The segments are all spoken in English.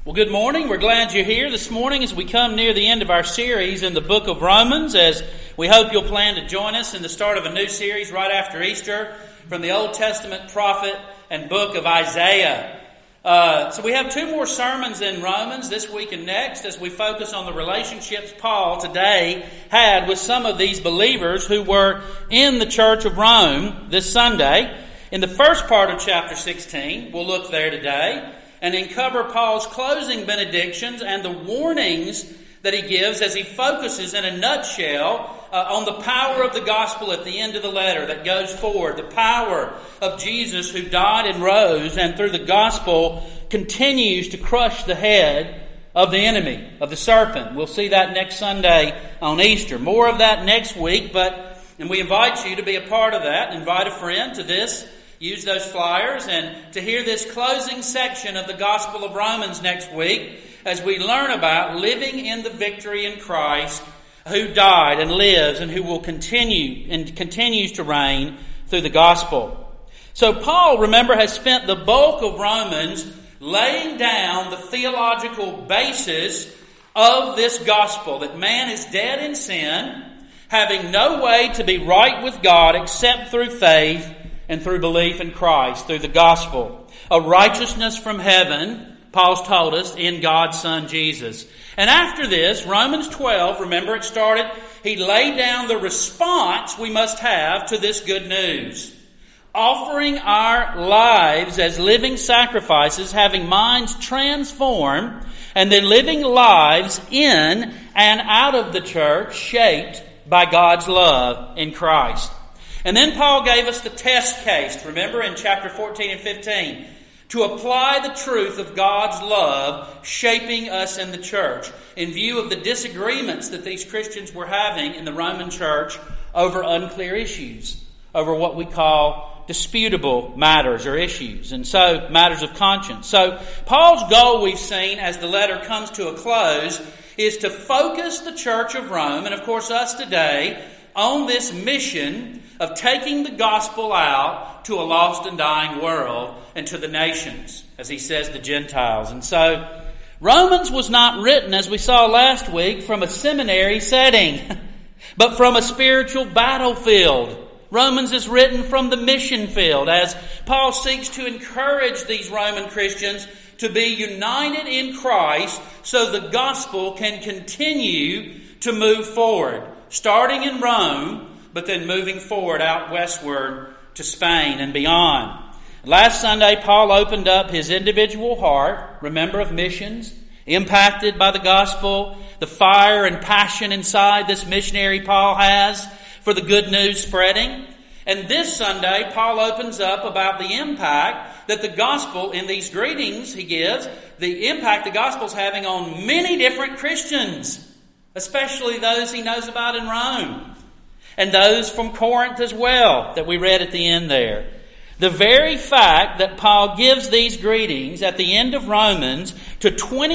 Well, good morning. We're glad you're here this morning as we come near the end of our series in the book of Romans, as we hope you'll plan to join us in the start of a new series right after Easter from the Old Testament prophet and book of Isaiah. So we have two more sermons in Romans this week and next as we focus on the relationships Paul today had with some of these believers who were in the Church of Rome this Sunday. In the first part of chapter 16, we'll look there today and uncover Paul's closing benedictions and the warnings that he gives as he focuses in a nutshell on the power of the gospel at the end of the letter that goes forward. The power of Jesus who died and rose and through the gospel continues to crush the head of the enemy, of the serpent. We'll see that next Sunday on Easter. More of that next week, and we invite you to be a part of that. Invite a friend to this. Use those flyers and to hear this closing section of the Gospel of Romans next week as we learn about living in the victory in Christ who died and lives and who will continue and continues to reign through the gospel. So Paul, remember, has spent the bulk of Romans laying down the theological basis of this gospel, that man is dead in sin, having no way to be right with God except through faith and through belief in Christ, through the gospel. A righteousness from heaven, Paul's told us, in God's Son Jesus. And after this, Romans 12, remember it started, he laid down the response we must have to this good news. Offering our lives as living sacrifices, having minds transformed, and then living lives in and out of the church shaped by God's love in Christ. And then Paul gave us the test case, remember, in chapter 14 and 15, to apply the truth of God's love shaping us in the church in view of the disagreements that these Christians were having in the Roman church over unclear issues, over what we call disputable matters or issues, and so matters of conscience. So Paul's goal, we've seen as the letter comes to a close, is to focus the Church of Rome, and of course us today, on this mission of taking the gospel out to a lost and dying world and to the nations, as he says, the Gentiles. And so Romans was not written, as we saw last week, from a seminary setting, but from a spiritual battlefield. Romans is written from the mission field, as Paul seeks to encourage these Roman Christians to be united in Christ so the gospel can continue to move forward, starting in Rome, but then moving forward out westward to Spain and beyond. Last Sunday, Paul opened up his individual heart, remember, of missions, impacted by the gospel, the fire and passion inside this missionary Paul has for the good news spreading. And this Sunday, Paul opens up about the impact that the gospel, in these greetings he gives, the impact the gospel's having on many different Christians, especially those he knows about in Rome, and those from Corinth as well that we read at the end there. The very fact that Paul gives these greetings at the end of Romans to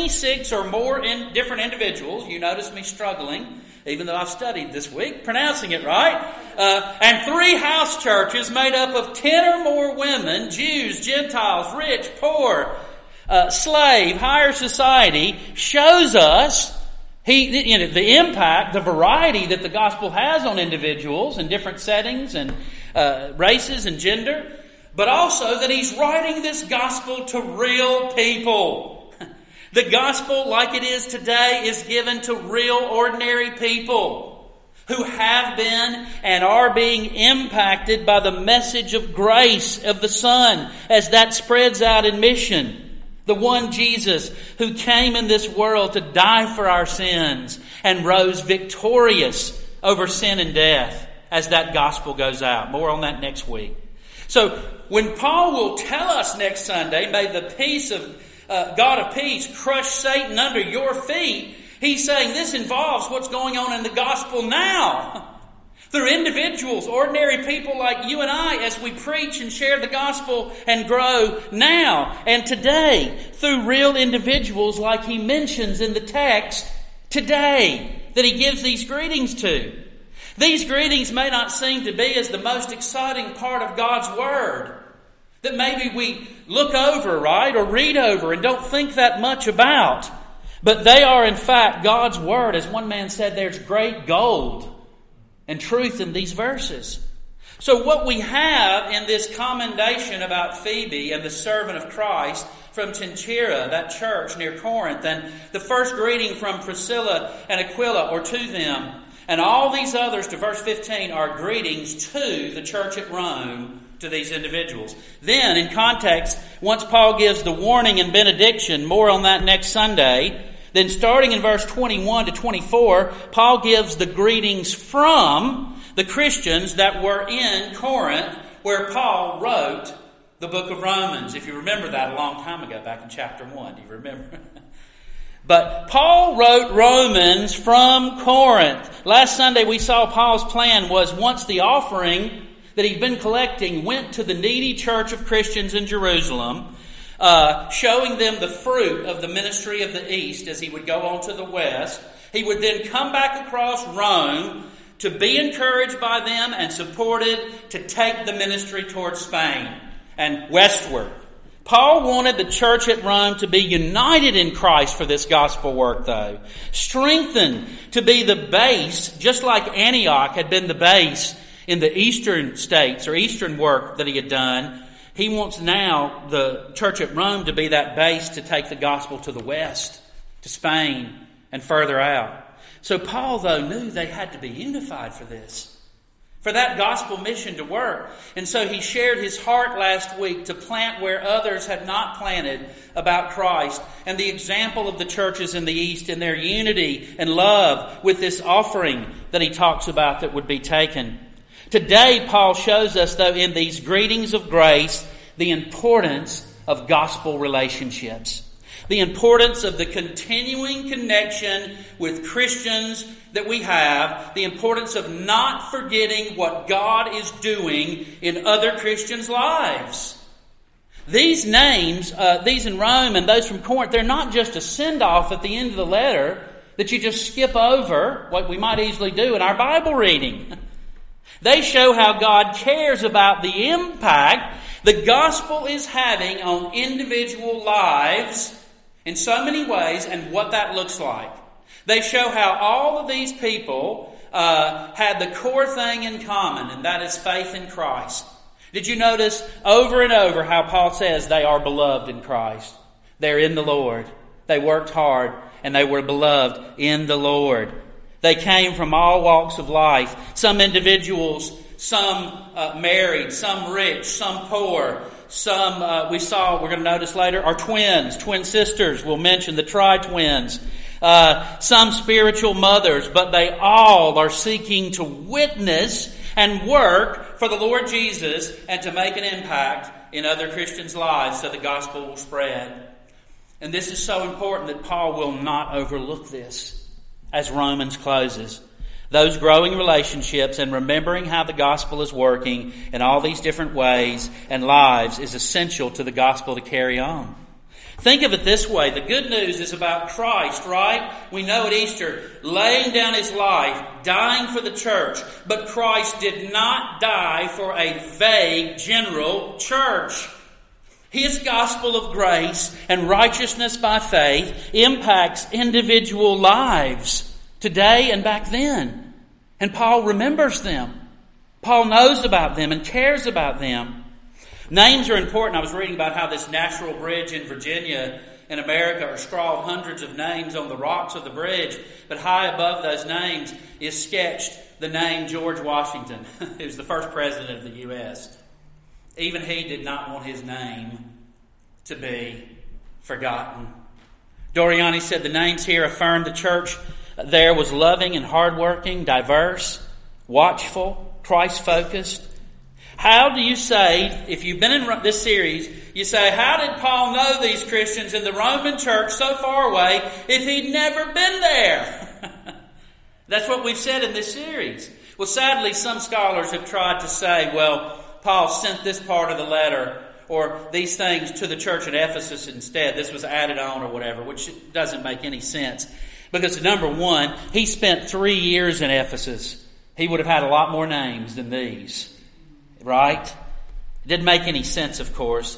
26 or more different individuals, you notice me struggling, even though I've studied this week, pronouncing it right, and 3 house churches made up of 10 or more women, Jews, Gentiles, rich, poor, slave, higher society, shows us the impact, the variety that the gospel has on individuals in different settings and races and gender, but also that he's writing this gospel to real people. The gospel, like it is today, is given to real, ordinary people who have been and are being impacted by the message of grace of the Son as that spreads out in mission. The one Jesus who came in this world to die for our sins and rose victorious over sin and death as that gospel goes out. More on that next week. So when Paul will tell us next Sunday, may the peace of God of peace crush Satan under your feet, he's saying this involves what's going on in the gospel now. Through individuals, ordinary people like you and I, as we preach and share the gospel and grow now and today, through real individuals like he mentions in the text today that he gives these greetings to. These greetings may not seem to be as the most exciting part of God's Word. That maybe we look over, right, or read over and don't think that much about. But they are, in fact, God's Word. As one man said, there's great gold and truth in these verses. So what we have in this commendation about Phoebe and the servant of Christ from Thyatira, that church near Corinth, and the first greeting from Priscilla and Aquila, or to them, and all these others to verse 15 are greetings to the church at Rome, to these individuals. Then, in context, once Paul gives the warning and benediction, more on that next Sunday, then starting in verse 21 to 24, Paul gives the greetings from the Christians that were in Corinth, where Paul wrote the book of Romans. If you remember that a long time ago, back in chapter 1. Do you remember? But Paul wrote Romans from Corinth. Last Sunday we saw Paul's plan was once the offering that he'd been collecting went to the needy church of Christians in Jerusalem, showing them the fruit of the ministry of the East as he would go on to the West. He would then come back across Rome to be encouraged by them and supported to take the ministry towards Spain and westward. Paul wanted the church at Rome to be united in Christ for this gospel work, though. Strengthened to be the base, just like Antioch had been the base in the eastern states or eastern work that he had done. He wants now the church at Rome to be that base to take the gospel to the west, to Spain, and further out. So Paul, though, knew they had to be unified for this, for that gospel mission to work. And so he shared his heart last week to plant where others had not planted about Christ, and the example of the churches in the East in their unity and love with this offering that he talks about that would be taken. Today, Paul shows us, though, in these greetings of grace, the importance of gospel relationships. The importance of the continuing connection with Christians that we have. The importance of not forgetting what God is doing in other Christians' lives. These names, these in Rome and those from Corinth, they're not just a send-off at the end of the letter that you just skip over, what we might easily do in our Bible reading. They show how God cares about the impact the gospel is having on individual lives in so many ways and what that looks like. They show how all of these people had the core thing in common, and that is faith in Christ. Did you notice over and over how Paul says they are beloved in Christ? They're in the Lord. They worked hard and they were beloved in the Lord. They came from all walks of life. Some individuals, some married, some rich, some poor. Some we're going to notice later, are twins, twin sisters. We'll mention the tri-twins. Some spiritual mothers, but they all are seeking to witness and work for the Lord Jesus and to make an impact in other Christians' lives so the gospel will spread. And this is so important that Paul will not overlook this as Romans closes. Those growing relationships and remembering how the gospel is working in all these different ways and lives is essential to the gospel to carry on. Think of it this way. The good news is about Christ, right? We know at Easter, laying down his life, dying for the church. But Christ did not die for a vague, general church. His gospel of grace and righteousness by faith impacts individual lives today and back then. And Paul remembers them. Paul knows about them and cares about them. Names are important. I was reading about how this natural bridge in Virginia in America are scrawled hundreds of names on the rocks of the bridge. But high above those names is sketched the name George Washington, who's the first president of the U.S. Even he did not want his name to be forgotten. Doriani said the names here affirm the church there was loving and hardworking, diverse, watchful, Christ-focused. How do you say, if you've been in this series, you say, how did Paul know these Christians in the Roman church so far away if he'd never been there? That's what we've said in this series. Well, sadly, some scholars have tried to say, well, Paul sent this part of the letter or these things to the church at Ephesus instead. This was added on or whatever, which doesn't make any sense. Because number one, he spent 3 years in Ephesus. He would have had a lot more names than these. Right? It didn't make any sense, of course.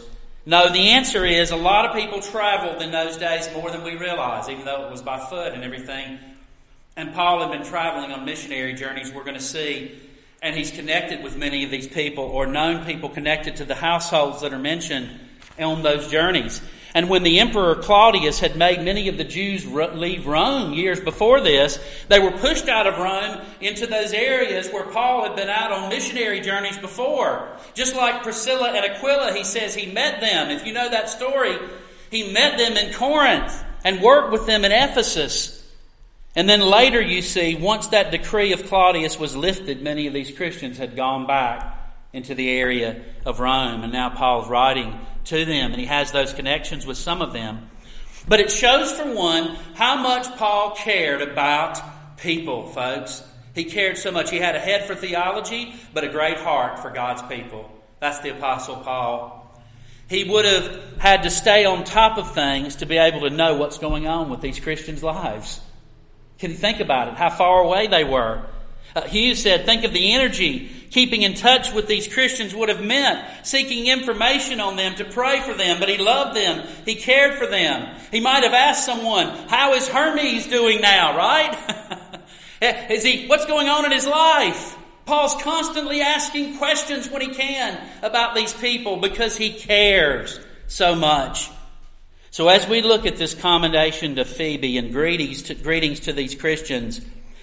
No, the answer is a lot of people traveled in those days more than we realize, even though it was by foot and everything. And Paul had been traveling on missionary journeys, we're going to see, and he's connected with many of these people, or known people connected to the households that are mentioned on those journeys. And when the Emperor Claudius had made many of the Jews leave Rome years before this, they were pushed out of Rome into those areas where Paul had been out on missionary journeys before. Just like Priscilla and Aquila, he says he met them. If you know that story, he met them in Corinth and worked with them in Ephesus. And then later you see, once that decree of Claudius was lifted, many of these Christians had gone back into the area of Rome. And now Paul's writing to them, and he has those connections with some of them. But it shows, for one, how much Paul cared about people, folks. He cared so much. He had a head for theology, but a great heart for God's people. That's the Apostle Paul. He would have had to stay on top of things to be able to know what's going on with these Christians' lives. Can you think about it? How far away they were. Hughes said, think of the energy keeping in touch with these Christians would have meant, seeking information on them to pray for them, but he loved them. He cared for them. He might have asked someone, how is Hermes doing now, right? What's going on in his life? Paul's constantly asking questions when he can about these people because he cares so much. So as we look at this commendation to Phoebe and greetings to these Christians,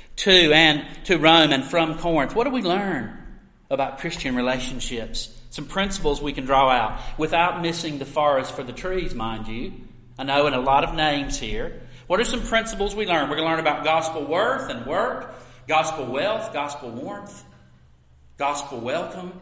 to Rome and from Corinth, what do we learn about Christian relationships? Some principles we can draw out without missing the forest for the trees, mind you. I know in a lot of names here. What are some principles we learn? We're going to learn about gospel worth and work, gospel wealth, gospel warmth, gospel welcome.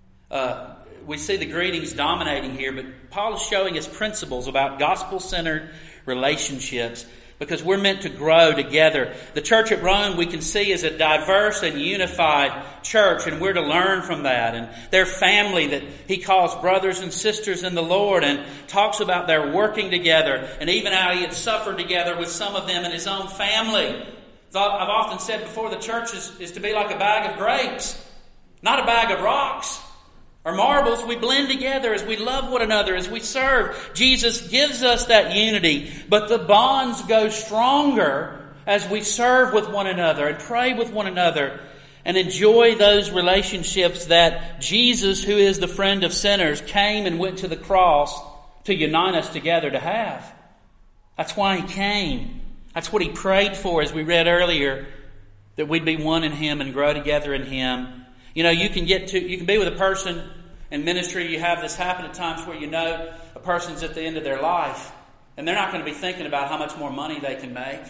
We see the greetings dominating here, but Paul is showing us principles about gospel-centered relationships because we're meant to grow together. The church at Rome we can see is a diverse and unified church, and we're to learn from that. And their family that he calls brothers and sisters in the Lord, and talks about their working together, and even how he had suffered together with some of them in his own family. I've often said before, the church is to be like a bag of grapes, not a bag of rocks or marbles. We blend together as we love one another, as we serve. Jesus gives us that unity, but the bonds go stronger as we serve with one another and pray with one another and enjoy those relationships that Jesus, who is the friend of sinners, came and went to the cross to unite us together to have. That's why he came. That's what he prayed for, as we read earlier, that we'd be one in him and grow together in him. You know, you can be with a person in ministry. You have this happen at times where you know a person's at the end of their life, and they're not going to be thinking about how much more money they can make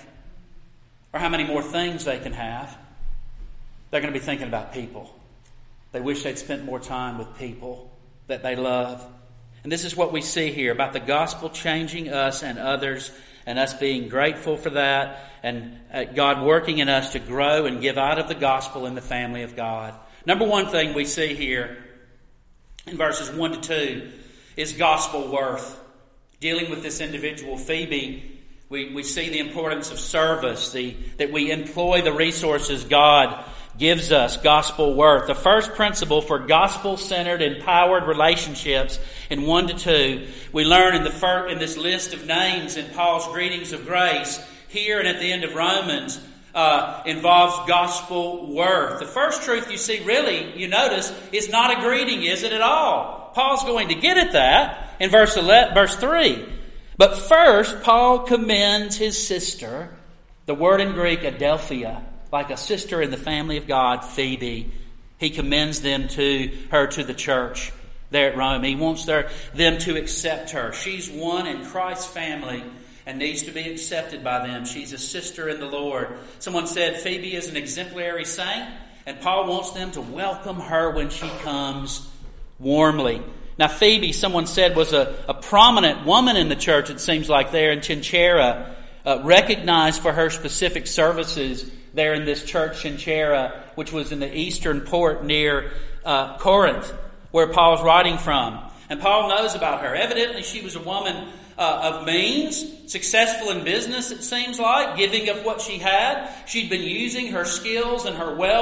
or how many more things they can have. They're going to be thinking about people. They wish they'd spent more time with people that they love. And this is what we see here about the gospel changing us and others, and us being grateful for that, and God working in us to grow and give out of the gospel in the family of God. Number one thing we see here in verses 1 to 2 is gospel worth. Dealing with this individual, Phoebe, we see the importance of service, that we employ the resources God gives us, gospel worth. The first principle for gospel-centered, empowered relationships in 1 to 2, we learn in this list of names in Paul's greetings of grace, here and at the end of Romans, involves gospel worth. The first truth you see, really, you notice, is not a greeting, is it at all? Paul's going to get at that in verse 3. But first, Paul commends his sister, the word in Greek, Adelphia, like a sister in the family of God, Phoebe. He commends her to the church there at Rome. He wants them to accept her. She's one in Christ's family and needs to be accepted by them. She's a sister in the Lord. Someone said Phoebe is an exemplary saint, and Paul wants them to welcome her when she comes warmly. Now Phoebe, someone said, was a prominent woman in the church, it seems like, there in Cenchreae, recognized for her specific services there in this church, Cenchreae, which was in the eastern port near Corinth, where Paul's writing from. And Paul knows about her. Evidently, she was a woman of means, successful in business, it seems like, giving of what she had. She'd been using her skills and her wealth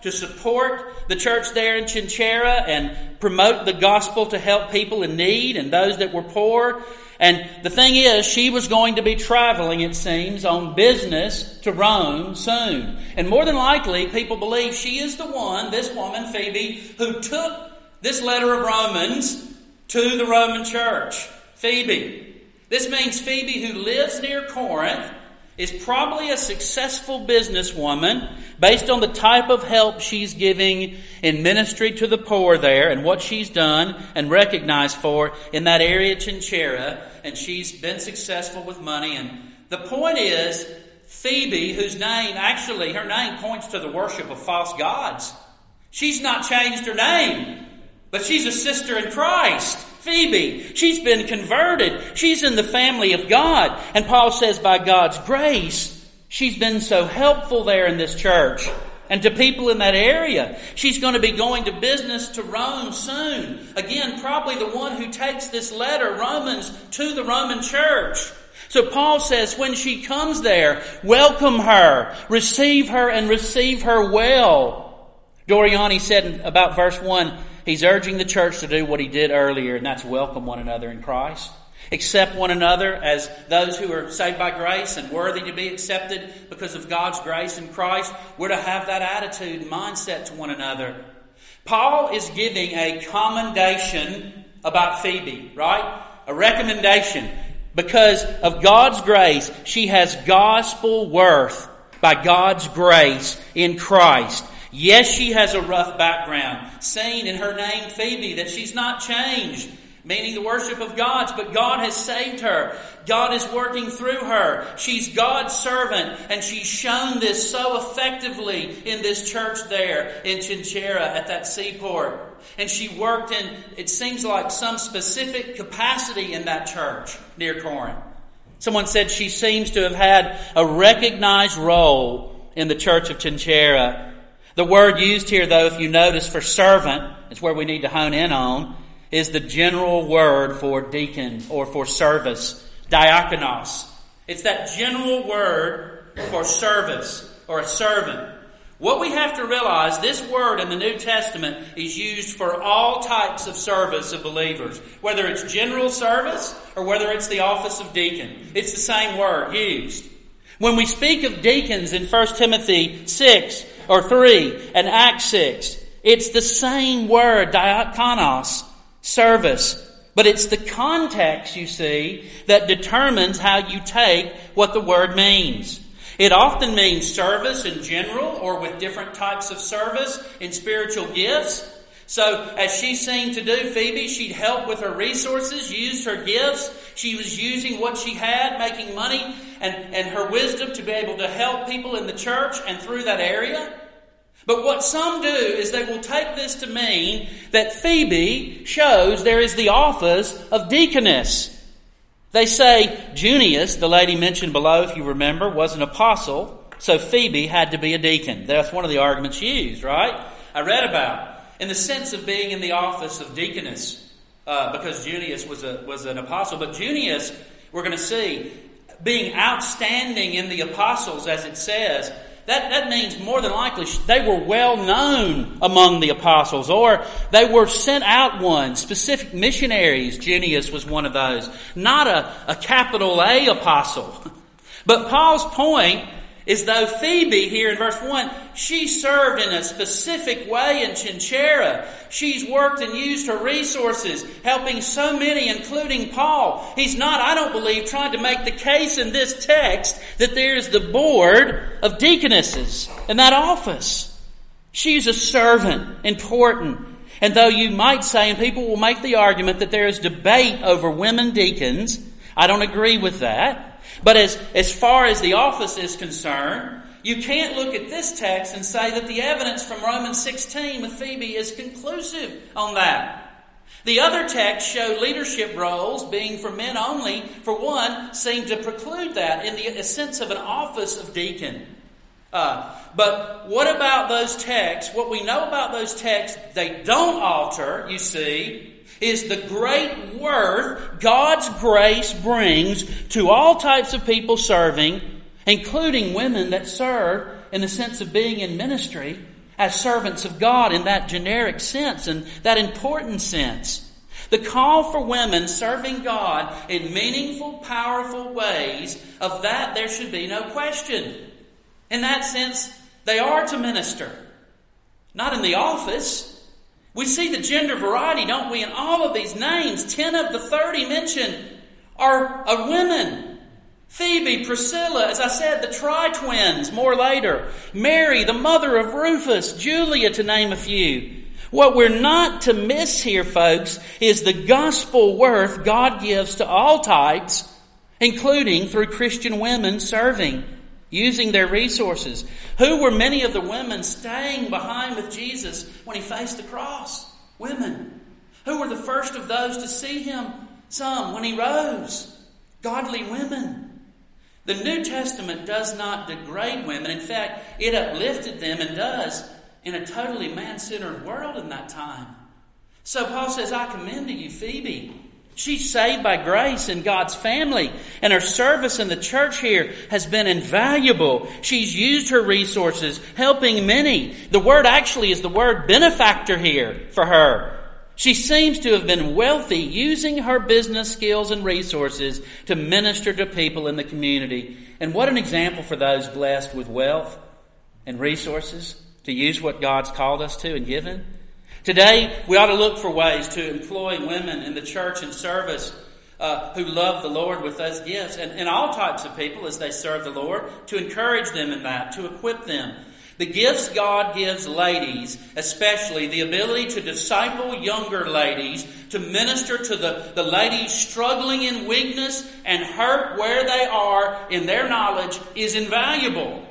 to support the church there in Chinchera and promote the gospel to help people in need and those that were poor. And the thing is, she was going to be traveling, it seems, on business to Rome soon. And more than likely, people believe she is the one, this woman, Phoebe, who took this letter of Romans to the Roman church. Phoebe. This means Phoebe, who lives near Corinth, is probably a successful businesswoman based on the type of help she's giving in ministry to the poor there and what she's done and recognized for in that area, Chinchera. And she's been successful with money. And the point is, Phoebe, whose name, actually, her name points to the worship of false gods. She's not changed her name, but she's a sister in Christ. Phoebe, she's been converted. She's in the family of God. And Paul says by God's grace, she's been so helpful there in this church and to people in that area. She's going to be going to business to Rome soon. Again, probably the one who takes this letter, Romans, to the Roman church. So Paul says when she comes there, welcome her, receive her, and receive her well. Doriani said about verse 1, he's urging the church to do what he did earlier, and that's welcome one another in Christ. Accept one another as those who are saved by grace and worthy to be accepted because of God's grace in Christ. We're to have that attitude and mindset to one another. Paul is giving a commendation about Phoebe, right? A recommendation. Because of God's grace, she has gospel worth by God's grace in Christ. Yes, she has a rough background, seen in her name Phoebe that she's not changed, meaning the worship of God's, but God has saved her. God is working through her. She's God's servant, and she's shown this so effectively in this church there in Chinchera at that seaport. And she worked in, it seems like, some specific capacity in that church near Corinth. Someone said she seems to have had a recognized role in the church of Chinchera. The word used here, though, if you notice, for servant, it's where we need to hone in on, is the general word for deacon or for service, diakonos. It's that general word for service or a servant. What we have to realize, this word in the New Testament is used for all types of service of believers. Whether it's general service or whether it's the office of deacon. It's the same word used. When we speak of deacons in 1 Timothy 6 or 3 and Acts 6, it's the same word, diakonos, service. But it's the context, you see, that determines how you take what the word means. It often means service in general or with different types of service in spiritual gifts. So as she seemed to do, Phoebe, she'd help with her resources, used her gifts. She was using what she had, making money and her wisdom to be able to help people in the church and through that area. But what some do is they will take this to mean that Phoebe shows there is the office of deaconess. They say Junius, the lady mentioned below, if you remember, was an apostle, so Phoebe had to be a deacon. That's one of the arguments used, right? I read about in the sense of being in the office of deaconess, because Junius was an apostle. But Junius, we're going to see, being outstanding in the apostles, as it says, that means more than likely they were well known among the apostles, or they were sent out ones, specific missionaries. Junius was one of those. Not a capital A apostle. But Paul's point is, though Phoebe here in verse 1, she served in a specific way in Chinchera. She's worked and used her resources, helping so many, including Paul. He's not, I don't believe, trying to make the case in this text that there's the board of deaconesses in that office. She's a servant, important. And though you might say, and people will make the argument that there is debate over women deacons, I don't agree with that. But as far as the office is concerned, you can't look at this text and say that the evidence from Romans 16 with Phoebe is conclusive on that. The other texts show leadership roles being for men only, for one, seem to preclude that in the sense of an office of deacon. But what about those texts? What we know about those texts, they don't alter, you see, is the great worth God's grace brings to all types of people serving, including women that serve in the sense of being in ministry. as servants of God in that generic sense and that important sense. The call for women serving God in meaningful, powerful ways, of that there should be no question. In that sense, they are to minister. Not in the office. We see the gender variety, don't we, in all of these names. 10 of the 30 mentioned are women. Phoebe, Priscilla, as I said, the tri-twins more later. Mary, the mother of Rufus, Julia, to name a few. What we're not to miss here, folks, is the gospel worth God gives to all types, including through Christian women serving, using their resources. Who were many of the women staying behind with Jesus when he faced the cross? Women. Who were the first of those to see him? Some when he rose. Godly women. The New Testament does not degrade women. In fact, it uplifted them and does in a totally man-centered world in that time. So Paul says, I commend to you Phoebe. She's saved by grace in God's family, and her service in the church here has been invaluable. She's used her resources, helping many. The word actually is the word benefactor here for her. She seems to have been wealthy, using her business skills and resources to minister to people in the community. And what an example for those blessed with wealth and resources to use what God's called us to and given. Today, we ought to look for ways to employ women in the church and service who love the Lord with those gifts, and all types of people as they serve the Lord, to encourage them in that, to equip them. The gifts God gives ladies, especially the ability to disciple younger ladies, to minister to the ladies struggling in weakness and hurt where they are in their knowledge, is invaluable.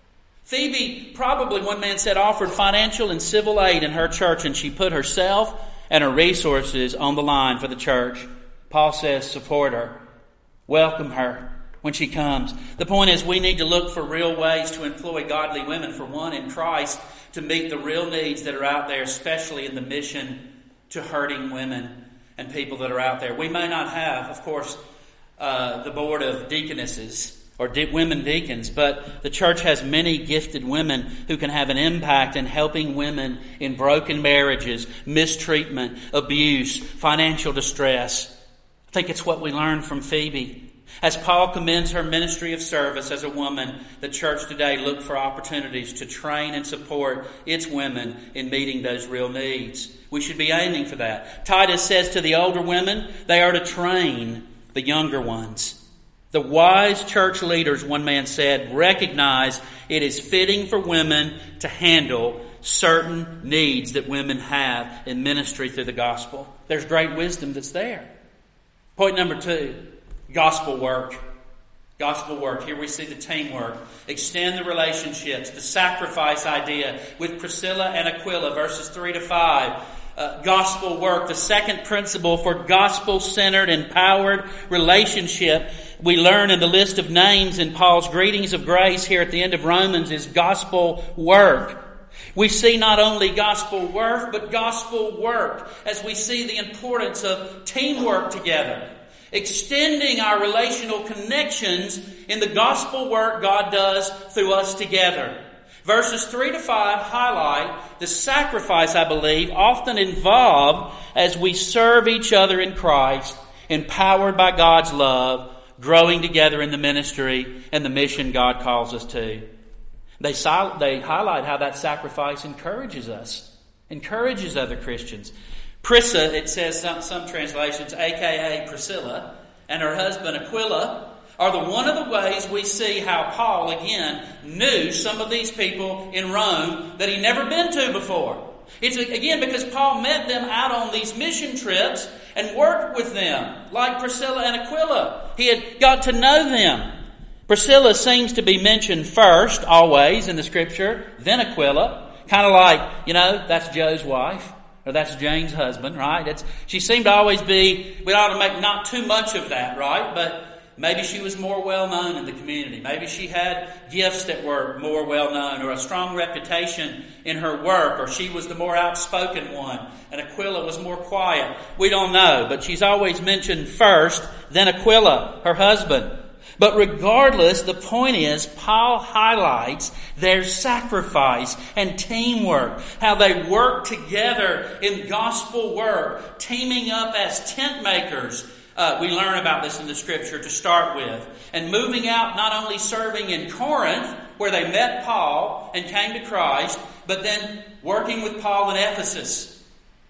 Phoebe probably, one man said, offered financial and civil aid in her church, and she put herself and her resources on the line for the church. Paul says, support her. Welcome her when she comes. The point is, we need to look for real ways to employ godly women, for one, in Christ, to meet the real needs that are out there, especially in the mission to hurting women and people that are out there. We may not have, of course, the board of deaconesses or women deacons, but the church has many gifted women who can have an impact in helping women in broken marriages, mistreatment, abuse, financial distress. I think it's what we learn from Phoebe. As Paul commends her ministry of service as a woman, the church today looks for opportunities to train and support its women in meeting those real needs. We should be aiming for that. Titus says to the older women, they are to train the younger ones. The wise church leaders, one man said, recognize it is fitting for women to handle certain needs that women have in ministry through the gospel. There's great wisdom that's there. Point number 2, gospel work. Gospel work. Here we see the teamwork. Extend the relationships. The sacrifice idea with Priscilla and Aquila, verses 3 to 5. Gospel work. The second principle for gospel-centered, empowered relationship we learn in the list of names in Paul's greetings of grace here at the end of Romans is gospel work. We see not only gospel work, but gospel work as we see the importance of teamwork together. Extending our relational connections in the gospel work God does through us together. Verses 3 to 5 highlight the sacrifice, I believe, often involved as we serve each other in Christ, empowered by God's love, growing together in the ministry and the mission God calls us to. They highlight how that sacrifice encourages us, encourages other Christians. Prissa, it says some translations, a.k.a. Priscilla, and her husband Aquila, are one of the ways we see how Paul, again, knew some of these people in Rome that he'd never been to before. It's, again, because Paul met them out on these mission trips and worked with them, like Priscilla and Aquila. He had got to know them. Priscilla seems to be mentioned first, always, in the Scripture, then Aquila. Kind of like, that's Joe's wife. Or that's Jane's husband, right? She seemed to always be, we ought to make not too much of that, right? But maybe she was more well-known in the community. Maybe she had gifts that were more well-known or a strong reputation in her work, or she was the more outspoken one and Aquila was more quiet. We don't know, but she's always mentioned first, then Aquila, her husband. But regardless, the point is, Paul highlights their sacrifice and teamwork, how they work together in gospel work, teaming up as tent makers. We learn about this in the Scripture to start with. And moving out, not only serving in Corinth, where they met Paul and came to Christ, but then working with Paul in Ephesus.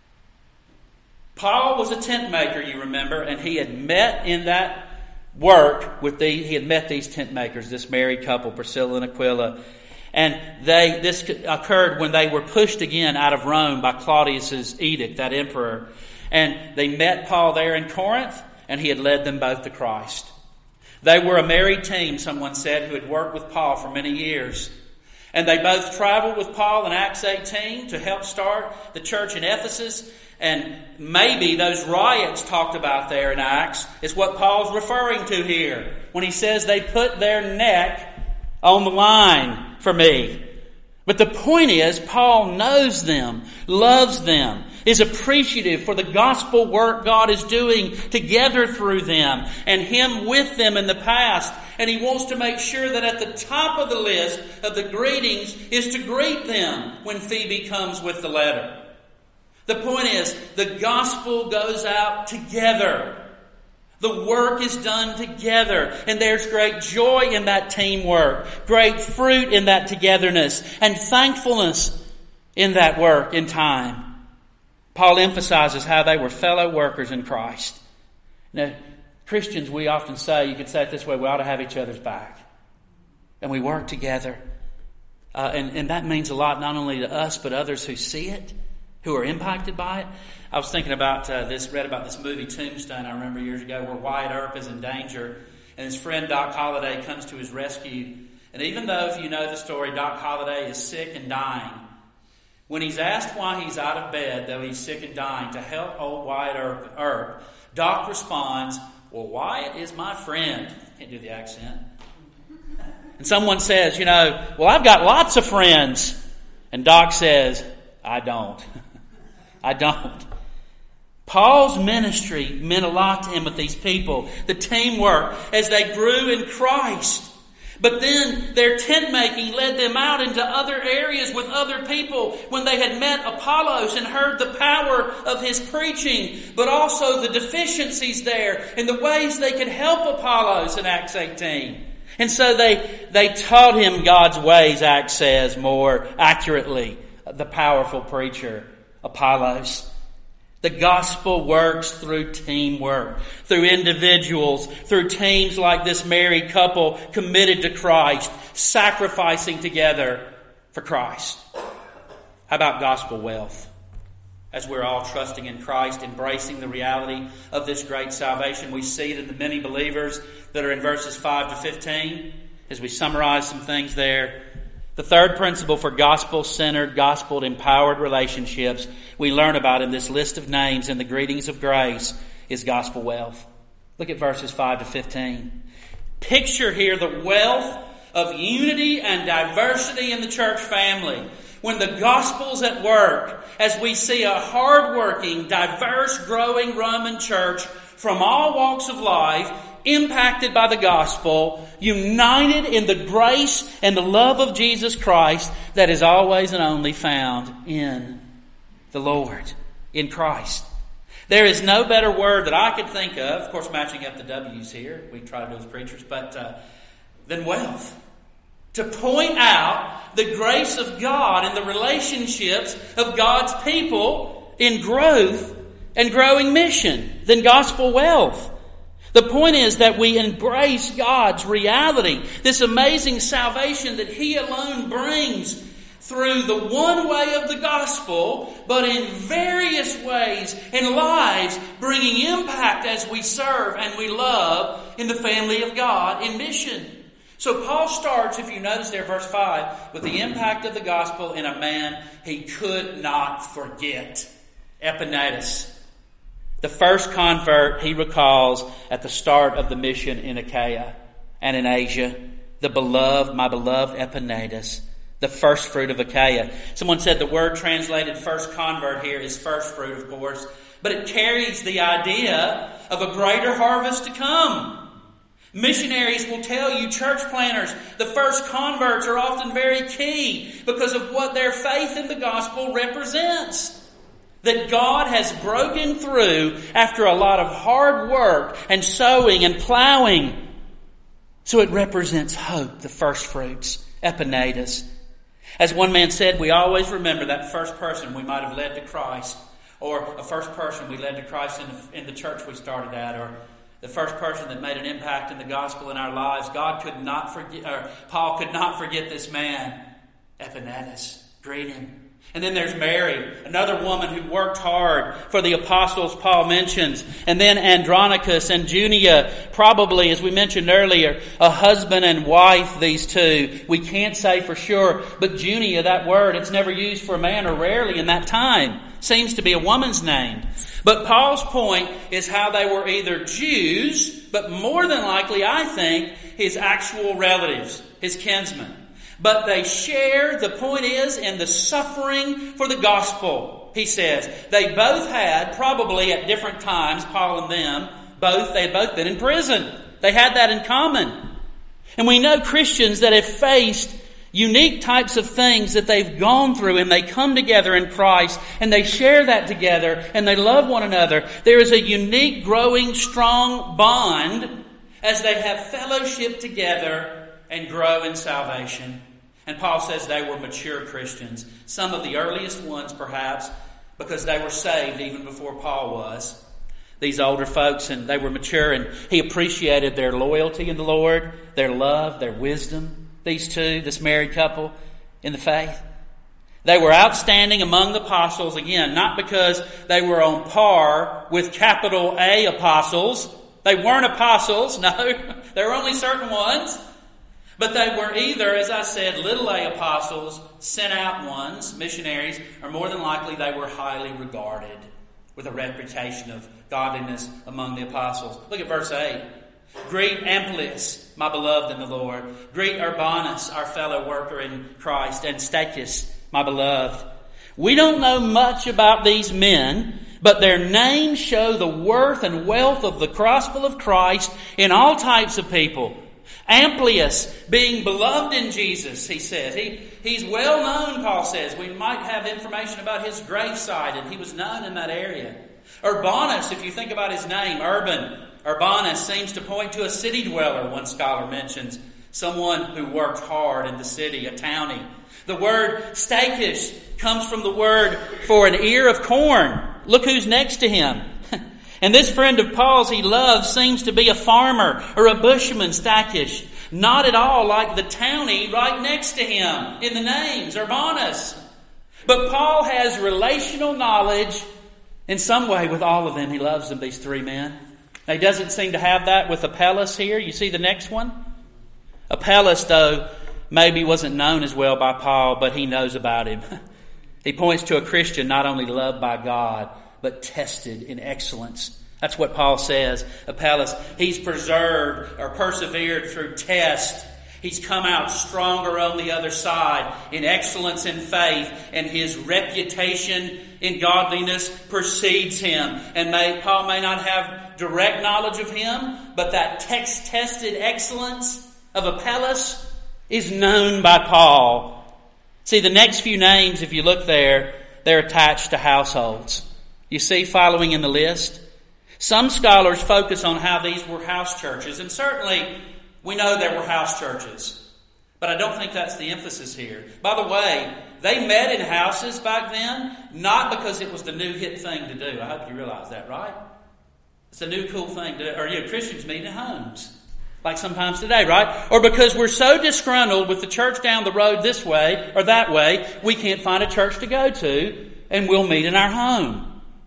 Paul was a tent maker, you remember, and he had met in that work with he had met these tent makers, this married couple, Priscilla and Aquila. And this occurred when they were pushed again out of Rome by Claudius's edict, that emperor. And they met Paul there in Corinth, and he had led them both to Christ. They were a married team, someone said, who had worked with Paul for many years. And they both traveled with Paul in Acts 18 to help start the church in Ephesus. And maybe those riots talked about there in Acts is what Paul's referring to here when he says they put their neck on the line for me. But the point is, Paul knows them, loves them, is appreciative for the gospel work God is doing together through them and him with them in the past. And he wants to make sure that at the top of the list of the greetings is to greet them when Phoebe comes with the letter. The point is, the gospel goes out together. The work is done together. And there's great joy in that teamwork, great fruit in that togetherness, and thankfulness in that work in time. Paul emphasizes how they were fellow workers in Christ. Now, Christians, we often say, you could say it this way, we ought to have each other's back. And we work together. And that means a lot not only to us, but others who see it, who are impacted by it. I was thinking about read about this movie Tombstone, I remember years ago, where Wyatt Earp is in danger, and his friend Doc Holliday comes to his rescue. And even though, if you know the story, Doc Holliday is sick and dying, when he's asked why he's out of bed, though he's sick and dying, to help old Wyatt Earp, Doc responds, "Well, Wyatt is my friend." Can't do the accent. And someone says, "Well, I've got lots of friends." And Doc says, "I don't." I don't. Paul's ministry meant a lot to him with these people, the teamwork as they grew in Christ. But then their tent making led them out into other areas with other people when they had met Apollos and heard the power of his preaching, but also the deficiencies there and the ways they could help Apollos in Acts 18. And so they taught him God's ways, Acts says more accurately, the powerful preacher, Apollos. The gospel works through teamwork, through individuals, through teams like this married couple committed to Christ, sacrificing together for Christ. How about gospel wealth? As we're all trusting in Christ, embracing the reality of this great salvation, we see it in the many believers that are in verses 5 to 15. As we summarize some things there, the third principle for gospel-centered, gospel-empowered relationships we learn about in this list of names in the greetings of grace is gospel wealth. Look at verses 5 to 15. Picture here the wealth of unity and diversity in the church family. When the gospel's at work, as we see a hard-working, diverse, growing Roman church from all walks of life, impacted by the gospel, united in the grace and the love of Jesus Christ that is always and only found in the Lord, in Christ. There is no better word that I could think of course matching up the W's here, we try to do as preachers, but than wealth. To point out the grace of God and the relationships of God's people in growth and growing mission than gospel wealth. The point is that we embrace God's reality, this amazing salvation that He alone brings through the one way of the gospel, but in various ways in lives, bringing impact as we serve and we love in the family of God in mission. So Paul starts, if you notice there, verse 5, with the impact of the gospel in a man he could not forget, Epaenetus. The first convert he recalls at the start of the mission in Achaia and in Asia, my beloved Epaenetus, the first fruit of Achaia. Someone said the word translated first convert here is first fruit, of course, but it carries the idea of a greater harvest to come. Missionaries will tell you, church planters, the first converts are often very key because of what their faith in the gospel represents. That God has broken through after a lot of hard work and sowing and plowing. So it represents hope, the first fruits, epinetus. As one man said, we always remember that first person we might have led to Christ, or a first person we led to Christ in the church we started at, or the first person that made an impact in the gospel in our lives. God could not forget, or Paul could not forget this man, Epinetus. Greet him. And then there's Mary, another woman who worked hard for the apostles Paul mentions. And then Andronicus and Junia, probably, as we mentioned earlier, a husband and wife, these two. We can't say for sure, but Junia, that word, it's never used for a man, or rarely in that time. Seems to be a woman's name. But Paul's point is how they were either Jews, but more than likely, I think, his actual relatives, his kinsmen. But they share, the point is, in the suffering for the gospel, he says. They both had, probably at different times, Paul and them, they had both been in prison. They had that in common. And we know Christians that have faced unique types of things that they've gone through, and they come together in Christ, and they share that together, and they love one another. There is a unique, growing, strong bond as they have fellowship together and grow in salvation. And Paul says they were mature Christians. Some of the earliest ones, perhaps, because they were saved even before Paul was. These older folks, and they were mature, and he appreciated their loyalty in the Lord, their love, their wisdom. These two, this married couple in the faith. They were outstanding among the apostles, again, not because they were on par with capital A apostles. They weren't apostles, no. There were only certain ones. But they were either, as I said, little a apostles, sent out ones, missionaries, or more than likely they were highly regarded with a reputation of godliness among the apostles. Look at verse 8. Greet Amplias, my beloved in the Lord. Greet Urbanus, our fellow worker in Christ, and Stachys, my beloved. We don't know much about these men, but their names show the worth and wealth of the gospel of Christ in all types of people. Amplias, being beloved in Jesus, he says. He's well known, Paul says. We might have information about his gravesite, and he was known in that area. Urbanus, if you think about his name, Urbanus seems to point to a city dweller, one scholar mentions. Someone who worked hard in the city, a townie. The word Stachys comes from the word for an ear of corn. Look who's next to him. And this friend of Paul's he loves seems to be a farmer or a bushman, Stachys. Not at all like the townie right next to him in the names, Urbanus. But Paul has relational knowledge in some way with all of them. He loves them, these three men. Now, he doesn't seem to have that with Apelles here. You see the next one? Apelles, though, maybe wasn't known as well by Paul, but he knows about him. He points to a Christian not only loved by God, but tested in excellence. That's what Paul says. Apelles, he's preserved or persevered through test. He's come out stronger on the other side in excellence in faith, and his reputation in godliness precedes him. And Paul may not have direct knowledge of him, but that text-tested excellence of Apelles is known by Paul. See, the next few names, if you look there, they're attached to households. You see, following in the list, some scholars focus on how these were house churches, and certainly we know there were house churches, but I don't think that's the emphasis here. By the way, they met in houses back then, not because it was the new hip thing to do. I hope you realize that, right? It's a new cool thing to do. Or Christians meet in homes, like sometimes today, right? Or because we're so disgruntled with the church down the road this way or that way, we can't find a church to go to, and we'll meet in our home.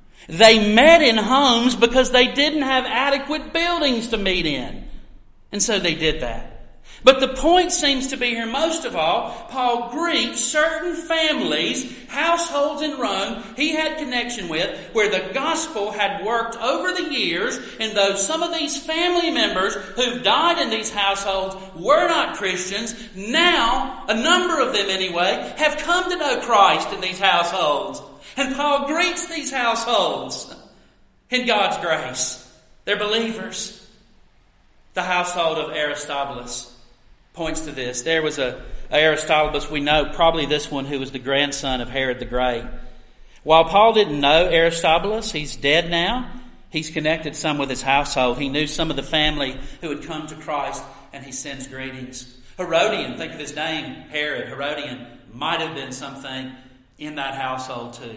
They met in homes because they didn't have adequate buildings to meet in. And so they did that. But the point seems to be here, most of all, Paul greets certain families, households in Rome he had connection with, where the gospel had worked over the years, and though some of these family members who've died in these households were not Christians, now, a number of them anyway, have come to know Christ in these households. And Paul greets these households in God's grace. They're believers. The household of Aristobulus points to this. There was a Aristobulus, we know, probably this one, who was the grandson of Herod the Great. While Paul didn't know Aristobulus, he's dead now, he's connected some with his household. He knew some of the family who had come to Christ, and he sends greetings. Herodian, think of his name, Herod. Herodian might have been something in that household too.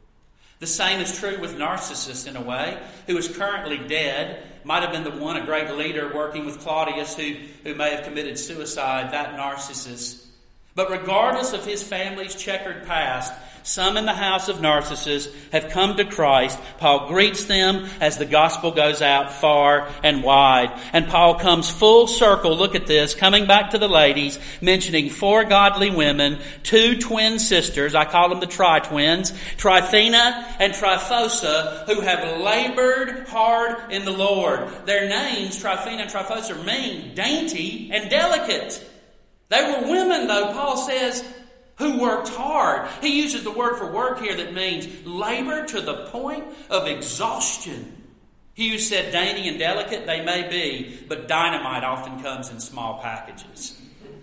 The same is true with Narcissus in a way, who is currently dead. Might have been the one, a great leader working with Claudius who may have committed suicide, that Narcissus. But regardless of his family's checkered past, some in the house of Narcissus have come to Christ. Paul greets them as the gospel goes out far and wide. And Paul comes full circle, look at this, coming back to the ladies, mentioning 4 godly women, 2 twin sisters, I call them the tri-twins, Tryphena and Tryphosa, who have labored hard in the Lord. Their names, Tryphena and Tryphosa, mean dainty and delicate. They were women, though, Paul says, who worked hard. He uses the word for work here that means labor to the point of exhaustion. He said dainty and delicate, they may be, but dynamite often comes in small packages.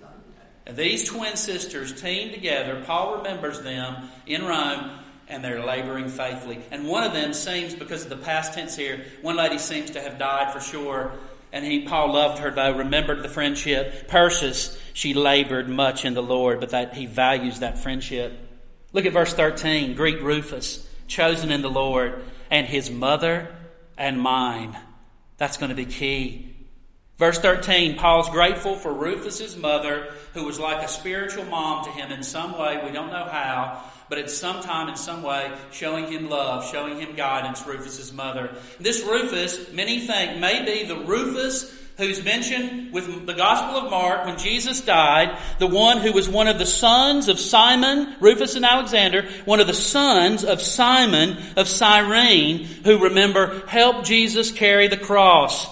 And these twin sisters teamed together. Paul remembers them in Rome, and they're laboring faithfully. And one of them seems, because of the past tense here, one lady seems to have died for sure. And Paul loved her, though, remembered the friendship. Persis, she labored much in the Lord, but that he values that friendship. Look at verse 13. Greet Rufus, chosen in the Lord, and his mother and mine. That's going to be key. Verse 13, Paul's grateful for Rufus's mother, who was like a spiritual mom to him in some way. We don't know how, but at some time, in some way, showing him love, showing him guidance, Rufus's mother. This Rufus, many think, may be the Rufus who's mentioned with the Gospel of Mark when Jesus died, the one who was one of the sons of Simon, Rufus and Alexander, one of the sons of Simon of Cyrene, who, remember, helped Jesus carry the cross.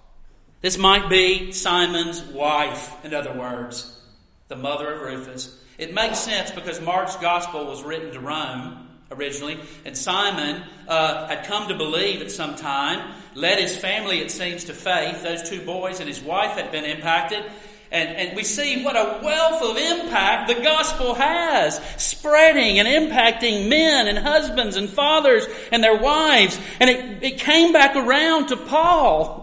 This might be Simon's wife, in other words, the mother of Rufus. It makes sense because Mark's gospel was written to Rome originally, and Simon had come to believe at some time, led his family, it seems, to faith. Those 2 boys and his wife had been impacted. And we see what a wealth of impact the gospel has, spreading and impacting men and husbands and fathers and their wives. And it came back around to Paul,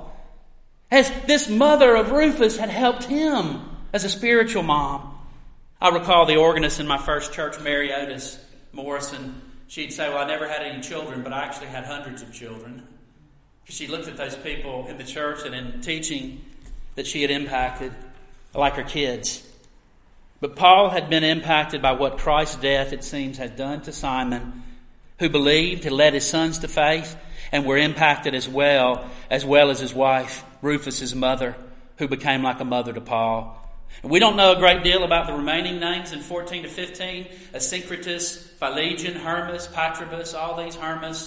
as this mother of Rufus had helped him as a spiritual mom. I recall the organist in my first church, Mary Otis Morrison. She'd say, well, I never had any children, but I actually had hundreds of children. She looked at those people in the church and in teaching that she had impacted like her kids. But Paul had been impacted by what Christ's death, it seems, had done to Simon, who believed, had led his sons to faith, and were impacted as well as his wife, Rufus's mother, who became like a mother to Paul. And we don't know a great deal about the remaining names in 14 to 15. Asyncritus, Philegon, Hermas, Patrobus, all these Hermes,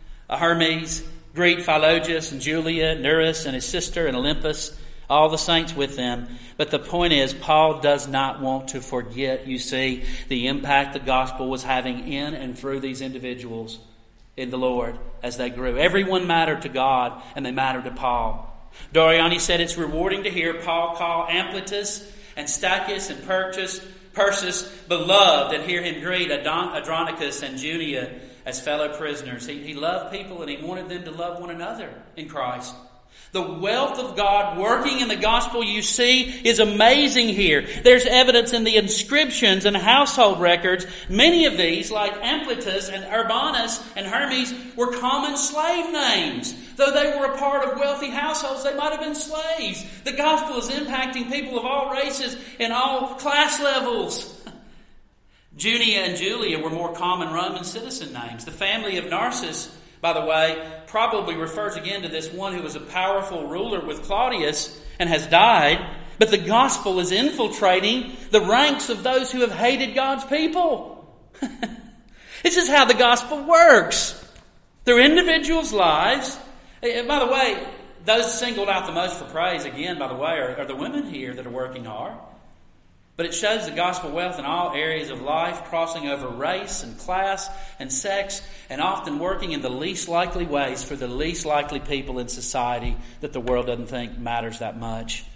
Greet Philologus and Julia, Nereus and his sister and Olympus, all the saints with them. But the point is, Paul does not want to forget, you see, the impact the gospel was having in and through these individuals in the Lord as they grew. Everyone mattered to God, and they mattered to Paul. Doriani said it's rewarding to hear Paul call Ampliatus and Stachys and Persis beloved, and hear him greet Andronicus and Junia as fellow prisoners. He loved people, and he wanted them to love one another in Christ. The wealth of God working in the gospel, you see, is amazing here. There's evidence in the inscriptions and household records. Many of these, like Ampliatus and Urbanus and Hermes, were common slave names. Though they were a part of wealthy households, they might have been slaves. The gospel is impacting people of all races and all class levels. Junia and Julia were more common Roman citizen names. The family of Narcissus, by the way, probably refers again to this one who was a powerful ruler with Claudius and has died. But the gospel is infiltrating the ranks of those who have hated God's people. This is how the gospel works. Through individuals' lives. And by the way, those singled out the most for praise, again, by the way, are the women here that are working hard. But it shows the gospel wealth in all areas of life, crossing over race and class and sex, and often working in the least likely ways for the least likely people in society that the world doesn't think matters that much.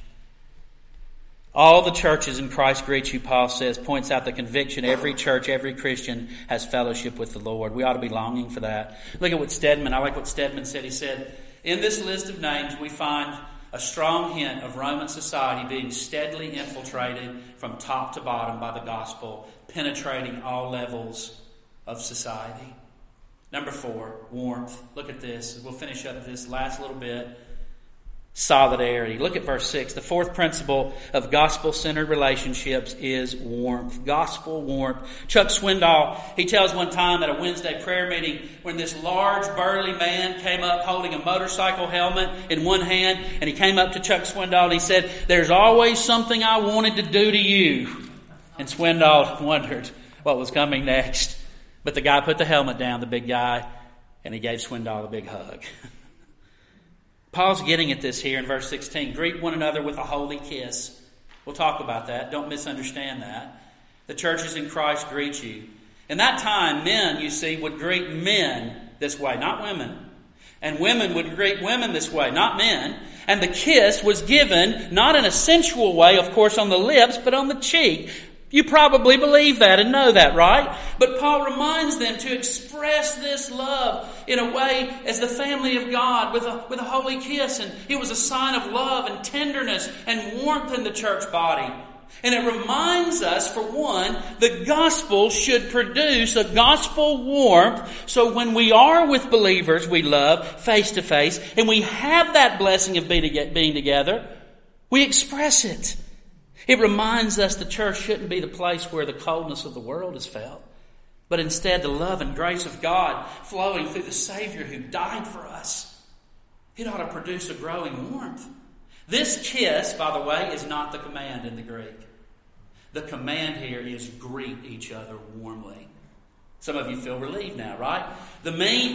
All the churches in Christ greet you, Paul says, points out the conviction every church, every Christian has fellowship with the Lord. We ought to be longing for that. Look at what I like what Stedman said. He said, in this list of names we find a strong hint of Roman society being steadily infiltrated from top to bottom by the gospel, penetrating all levels of society. Number 4, warmth. Look at this. We'll finish up this last little bit. Solidarity. Look at verse 6. The fourth principle of gospel-centered relationships is warmth. Gospel warmth. Chuck Swindoll, he tells one time at a Wednesday prayer meeting when this large burly man came up holding a motorcycle helmet in one hand, and he came up to Chuck Swindoll and he said, "There's always something I wanted to do to you." And Swindoll wondered what was coming next. But the guy put the helmet down, the big guy, and he gave Swindoll a big hug. Paul's getting at this here in verse 16. Greet one another with a holy kiss. We'll talk about that. Don't misunderstand that. The churches in Christ greet you. In that time, men, you see, would greet men this way, not women. And women would greet women this way, not men. And the kiss was given, not in a sensual way, of course, on the lips, but on the cheek. You probably believe that and know that, right? But Paul reminds them to express this love in a way as the family of God with a holy kiss. And it was a sign of love and tenderness and warmth in the church body. And it reminds us, for one, the gospel should produce a gospel warmth. So when we are with believers we love face to face, and we have that blessing of being together, we express it. It reminds us the church shouldn't be the place where the coldness of the world is felt, but instead the love and grace of God flowing through the Savior who died for us. It ought to produce a growing warmth. This kiss, by the way, is not the command in the Greek. The command here is greet each other warmly. Some of you feel relieved now, right? The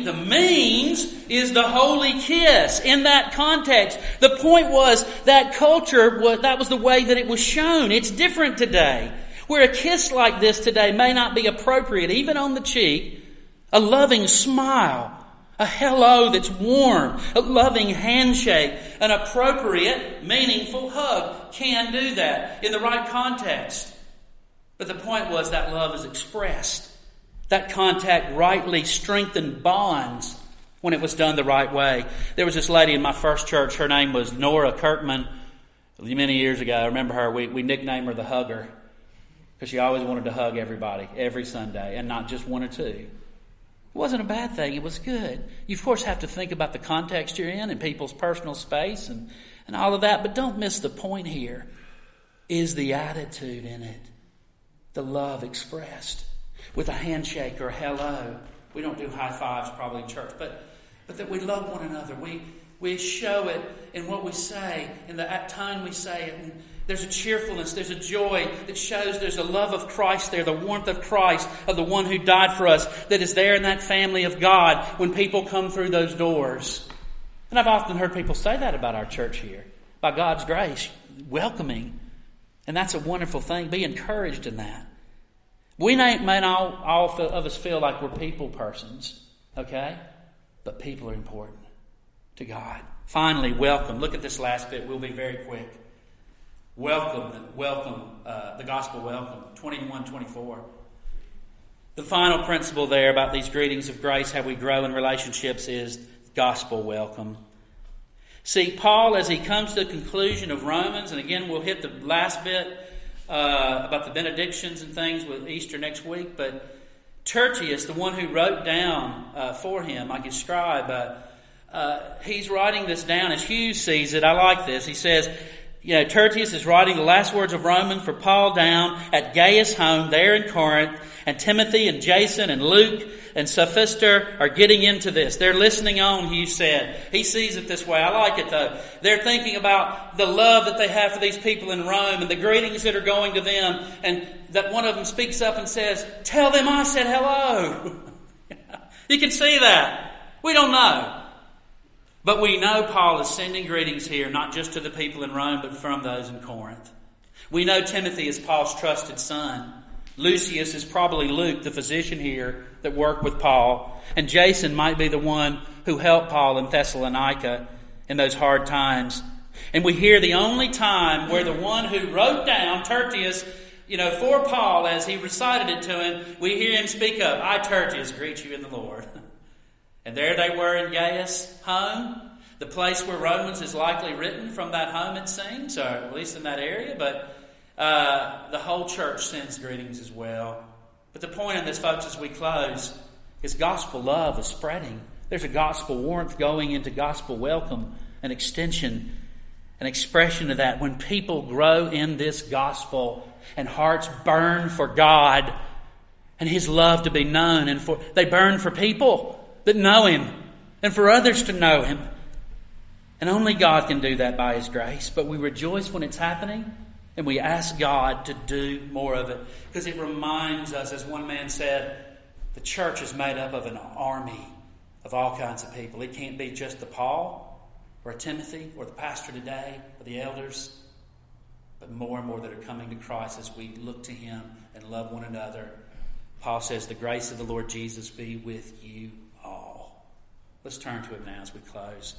means is the holy kiss in that context. The point was that culture, that was the way that it was shown. It's different today. Where a kiss like this today may not be appropriate, even on the cheek, a loving smile, a hello that's warm, a loving handshake, an appropriate, meaningful hug can do that in the right context. But the point was that love is expressed. That contact rightly strengthened bonds when it was done the right way. There was this lady in my first church. Her name was Nora Kirkman. Many years ago, I remember her. We nicknamed her the Hugger because she always wanted to hug everybody every Sunday, and not just one or two. It wasn't a bad thing. It was good. You, of course, have to think about the context you're in and people's personal space and all of that. But don't miss the point here is the attitude in it, the love expressed. With a handshake or a hello. We don't do high fives probably in church, but that we love one another. We show it in what we say, in the tone we say it. And there's a cheerfulness, there's a joy that shows there's a love of Christ there, the warmth of Christ, of the one who died for us, that is there in that family of God when people come through those doors. And I've often heard people say that about our church here. By God's grace, welcoming. And that's a wonderful thing. Be encouraged in that. We may not all of us feel like we're people persons, okay? But people are important to God. Finally, welcome. Look at this last bit. We'll be very quick. Welcome, the gospel welcome, 21-24. The final principle there about these greetings of grace, how we grow in relationships, is gospel welcome. See, Paul, as he comes to the conclusion of Romans, and again we'll hit the last bit, about the benedictions and things with Easter next week, but Tertius, the one who wrote down for him, like his scribe, he's writing this down as Hughes sees it. I like this. He says, Tertius is writing the last words of Romans for Paul down at Gaius' home there in Corinth, and Timothy and Jason and Luke and Sophister are getting into this. They're listening on, Hughes said. He sees it this way. I like it though. They're thinking about the love that they have for these people in Rome and the greetings that are going to them, and that one of them speaks up and says, "Tell them I said hello." You can see that. We don't know. But we know Paul is sending greetings here, not just to the people in Rome, but from those in Corinth. We know Timothy is Paul's trusted son. Lucius is probably Luke, the physician here that worked with Paul. And Jason might be the one who helped Paul in Thessalonica in those hard times. And we hear the only time where the one who wrote down Tertius, for Paul as he recited it to him, we hear him speak up, "I, Tertius, greet you in the Lord." And there they were in Gaius' home, the place where Romans is likely written from that home, it seems, or at least in that area. But the whole church sends greetings as well. But the point in this, folks, as we close, is gospel love is spreading. There's a gospel warmth going into gospel welcome, an extension, an expression of that. When people grow in this gospel and hearts burn for God and His love to be known, and they burn for people that know Him and for others to know Him. And only God can do that by His grace. But we rejoice when it's happening, and we ask God to do more of it, because it reminds us, as one man said, the church is made up of an army of all kinds of people. It can't be just the Paul or a Timothy or the pastor today or the elders, but more and more that are coming to Christ as we look to Him and love one another. Paul says, "The grace of the Lord Jesus be with you all." Let's turn to Him now as we close.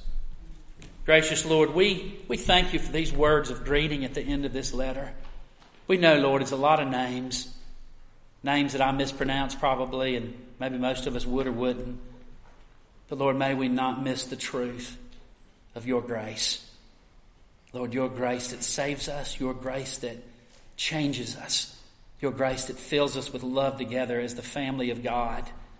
Gracious Lord, we thank You for these words of greeting at the end of this letter. We know, Lord, it's a lot of names that I mispronounce probably, and maybe most of us would or wouldn't. But Lord, may we not miss the truth of Your grace. Lord, Your grace that saves us, Your grace that changes us, Your grace that fills us with love together as the family of God,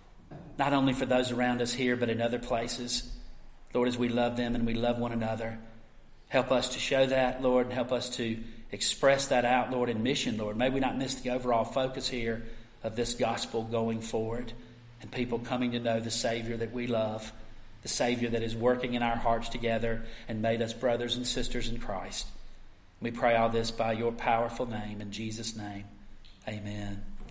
not only for those around us here, but in other places. Lord, as we love them and we love one another, help us to show that, Lord, and help us to express that out, Lord, in mission, Lord. May we not miss the overall focus here of this gospel going forward and people coming to know the Savior that we love, the Savior that is working in our hearts together and made us brothers and sisters in Christ. We pray all this by Your powerful name. In Jesus' name, amen.